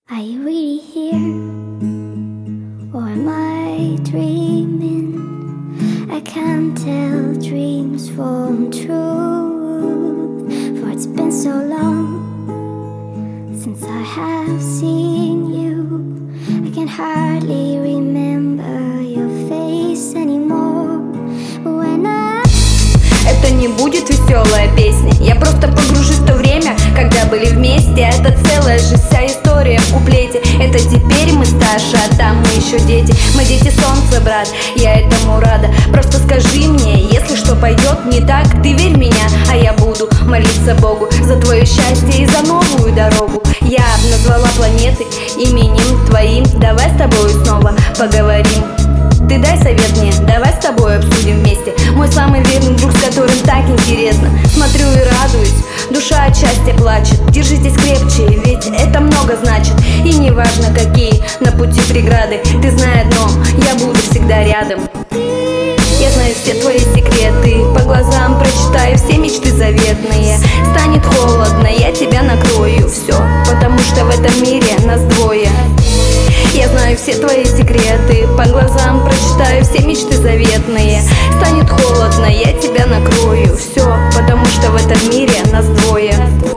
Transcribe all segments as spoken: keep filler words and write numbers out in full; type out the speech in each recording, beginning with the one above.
Are you really here? Or am I dreaming? I can't tell dreams from truth, for it's been so long since I have seen you. I can hardly remember your face anymore. But when I... Это не будет веселая песня. Я просто погружусь в то время, когда были вместе. Это целая же вся история в куплете. Это теперь мы старше, а там мы еще дети. Мы дети солнца, брат, я этому рада. Просто скажи мне, если что пойдет не так, ты верь в меня, а я буду молиться Богу за твое счастье и за новую дорогу. Я назвала планеты именем твоим. Давай с тобой снова поговорим. Ты дай совет мне, давай с тобой обсудим вместе. Мой самый верный друг, с которым так интересно. Смотрю и радуюсь, душа от счастья плачет. Держитесь крепче, ведь это много значит. И не важно какие на пути преграды, ты знай одно, я буду всегда рядом. Я знаю все твои секреты, по глазам прочитаю все мечты заветные. Станет холодно, я тебя накрою, все, потому что в этом мире нас двое. Я знаю все твои секреты, по глазам прочитаю все мечты заветные. Станет холодно, я тебя накрою, все, потому что в этом мире нас двое.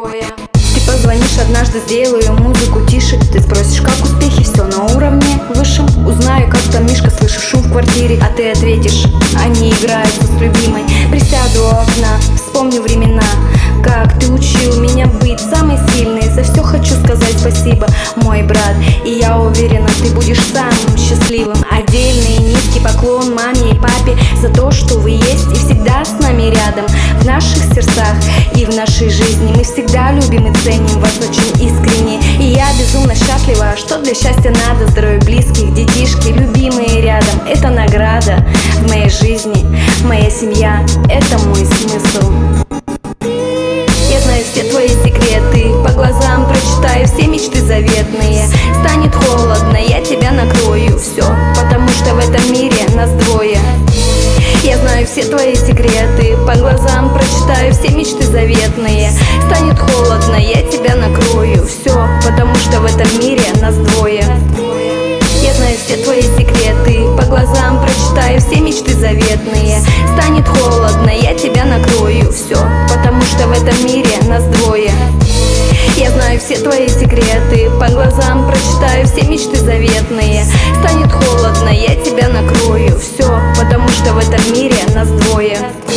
Ты позвонишь однажды, сделаю музыку тише. Ты спросишь, как успехи, все на уровне высшем. Узнаю, как там Мишка, слышу шум в квартире. А ты ответишь, они играются с любимой. Присяду у окна, вспомню времена, как ты учил меня быть самой сильной. За все хочу сказать спасибо, мой брат. И я уверена, ты будешь самым счастливым. Отдельный низкий поклон маме и папе за то, что вы есть и всегда с нами рядом. В наших сердцах и в нашей жизни мы всегда любим и ценим вас очень искренне. И я безумно счастлива, что для счастья надо здоровье близких, детишки, любимые рядом. Это награда в моей жизни, моя семья, это мой смысл. Я знаю все твои секреты, по глазам прочитаю все мечты заветные. Станет холодно, я тебя накрою, все, потому что в этом мире нас двое. Я знаю все твои секреты, по глазам прочитаю все мечты заветные. Станет холодно, я тебя накрою, все, потому что в этом мире нас двое. Я знаю все твои секреты, по глазам прочитаю все мечты заветные. Станет холодно, я тебя накрою, все, потому что в этом мире нас двое. Я знаю все твои секреты, по глазам прочитаю все мечты заветные. Станет холодно, я тебя накрою, все, потому что в этом мире нас двое.